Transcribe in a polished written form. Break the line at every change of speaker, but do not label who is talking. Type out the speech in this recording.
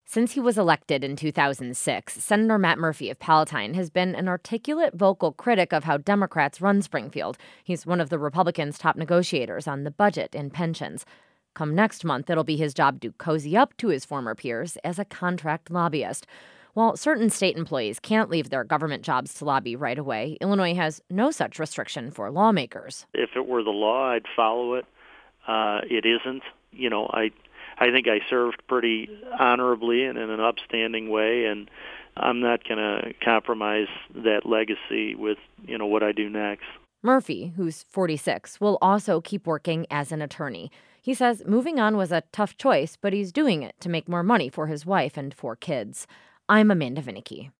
Since he was elected in 2006, Senator Matt Murphy of Palatine has been an articulate, vocal critic of how Democrats run Springfield. He's one of the Republicans' top negotiators on the budget and pensions. Come next month, it'll be his job to cozy up to his former peers as a contract lobbyist. While certain state employees can't leave their government jobs to lobby right away, Illinois has no such restriction for lawmakers.
If it were the law, I'd follow it. It isn't. I think I served pretty honorably and in an upstanding way, and I'm not going to compromise that legacy with, what I do next.
Murphy, who's 46, will also keep working as an attorney. He says moving on was a tough choice, but he's doing it to make more money for his wife and 4 kids. I'm Amanda Vinicky.